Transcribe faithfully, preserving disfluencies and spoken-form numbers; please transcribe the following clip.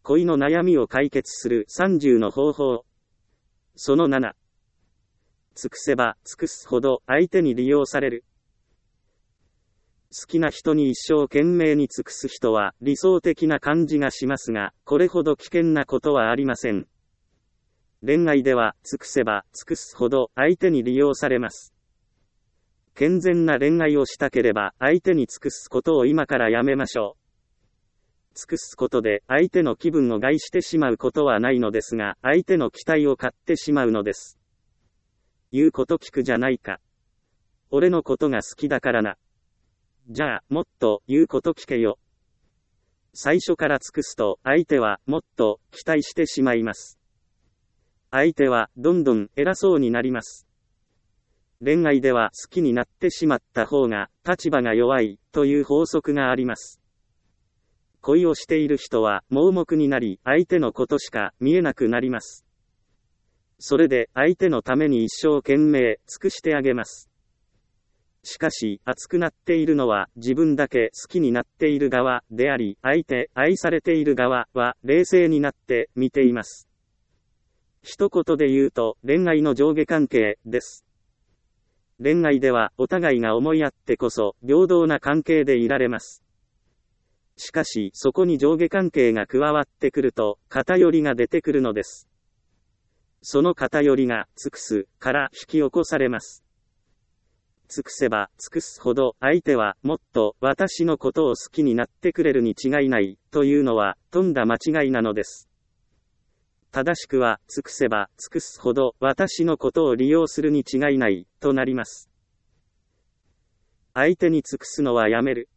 恋の悩みを解決するさんじゅうの方法。そのなな。尽くせば尽くすほど相手に利用される。好きな人に一生懸命に尽くす人は理想的な感じがしますが、これほど危険なことはありません。恋愛では尽くせば尽くすほど相手に利用されます。健全な恋愛をしたければ相手に尽くすことを今からやめましょう。尽くすことで相手の気分を害してしまうことはないのですが、相手の期待を買ってしまうのです。言うこと聞くじゃないか。俺のことが好きだからな。じゃあ、もっと言うこと聞けよ。最初から尽くすと相手はもっと期待してしまいます。相手はどんどん偉そうになります。恋愛では好きになってしまった方が立場が弱いという法則があります。恋をしている人は盲目になり、相手のことしか見えなくなります。それで相手のために一生懸命尽くしてあげます。しかし、熱くなっているのは自分だけ好きになっている側であり、相手、愛されている側は冷静になって見ています。一言で言うと、恋愛の上下関係です。恋愛ではお互いが思い合ってこそ平等な関係でいられます。しかし、そこに上下関係が加わってくると、偏りが出てくるのです。その偏りが、尽くす、から引き起こされます。尽くせば尽くすほど、相手は、もっと、私のことを好きになってくれるに違いない、というのは、とんだ間違いなのです。正しくは、尽くせば尽くすほど、私のことを利用するに違いない、となります。相手に尽くすのはやめる。